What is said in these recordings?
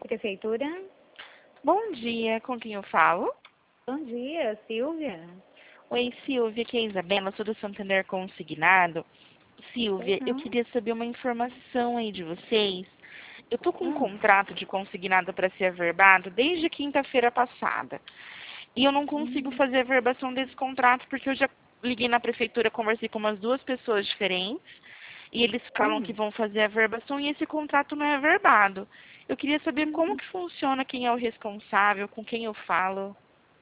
Prefeitura? Bom dia, com quem eu falo? Bom dia, Silvia. Oi, Silvia, aqui é a Isabela, sou do Santander Consignado. Silvia, eu Uhum. queria saber uma informação aí de vocês. Eu tô com um Hum. contrato de consignado para ser averbado desde quinta-feira passada. E eu não consigo Hum. fazer a averbação desse contrato porque eu já liguei na prefeitura, conversei com umas duas pessoas diferentes e eles falam que Hum. vão fazer a averbação e esse contrato não é averbado. Eu queria saber como Hum. que funciona, quem é o responsável, com quem eu falo.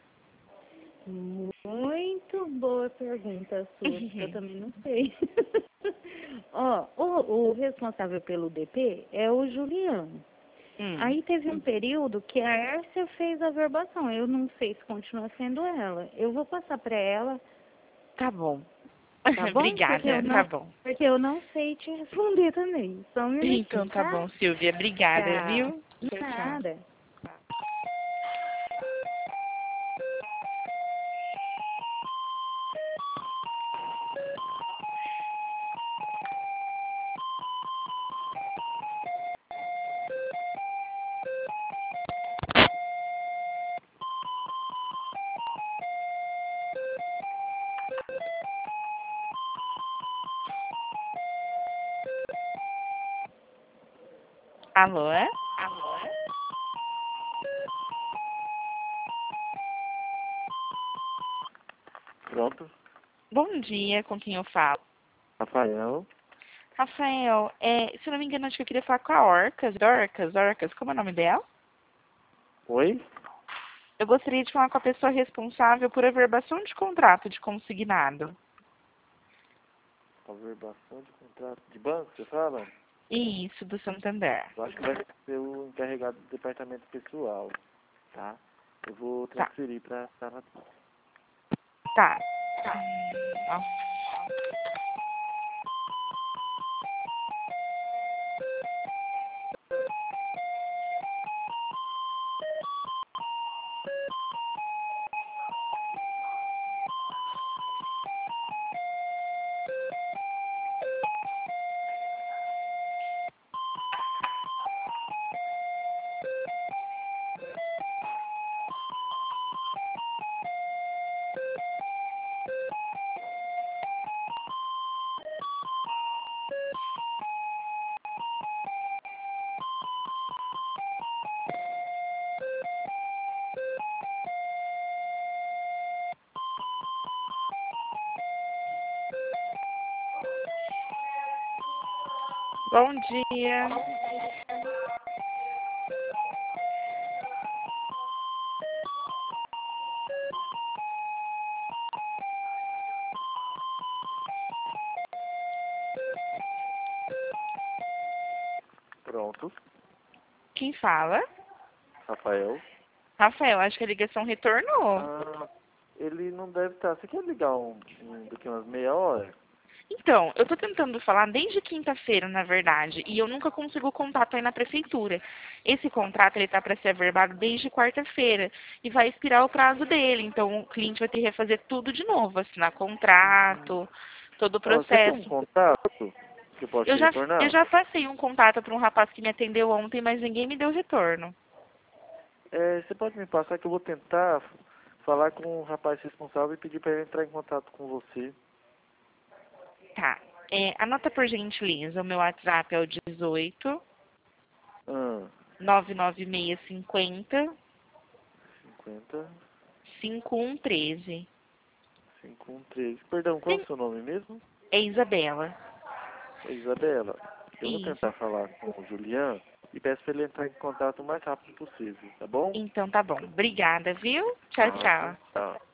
Muito boa pergunta sua, porque eu também não sei. Ó, o responsável pelo DP é o Juliano. Hum, Aí teve um período que a Ércia fez a verbação. Eu não sei se continua sendo ela. Eu vou passar para ela, tá bom. tá bom? Obrigada, tá bom. Porque eu não sei te responder também. Só um Então minutinho, tá tá? bom, Silvia. Obrigada, Tá. viu? Tchau, tchau. Nada. Alô? É? Pronto. Bom dia, com quem eu falo? Rafael. Rafael, se eu não me engano, acho que eu queria falar com a Orcas, como é o nome dela? Oi? Eu gostaria de falar com a pessoa responsável por averbação de contrato de consignado. Averbação de contrato de banco, você fala? Isso, do Santander. Eu acho que vai ser o encarregado do departamento pessoal, tá? Eu vou Tá, transferir para a sala. tá. Ó. Bom dia. Pronto. Quem fala? Rafael. Rafael, acho que a ligação retornou. Ah, ele não deve estar. Você quer ligar daqui umas meia hora? Então, eu tô tentando falar desde quinta-feira, na verdade, e eu nunca consigo contato aí na prefeitura. Esse contrato, ele tá para ser averbado desde quarta-feira e vai expirar o prazo dele, então o cliente vai ter que refazer tudo de novo, assinar contrato, todo o Ah, você tem um processo. contato que eu posso Eu te já, eu retornar? já passei um contato para um rapaz que me atendeu ontem, mas ninguém me deu retorno. Você pode me passar que eu vou tentar falar com o rapaz responsável e pedir para ele entrar em contato com você. Tá. Anota por gentileza, o meu WhatsApp é o 18 Ah, 99650 50 5113. 5113. Perdão, qual é o seu nome mesmo? É Isabela. Oi, Isabela. Eu vou Isso. tentar falar com o Julian e peço para ele entrar em contato o mais rápido possível, tá bom? Então tá bom. Obrigada, viu? Tchau, Nada. tchau. Tá.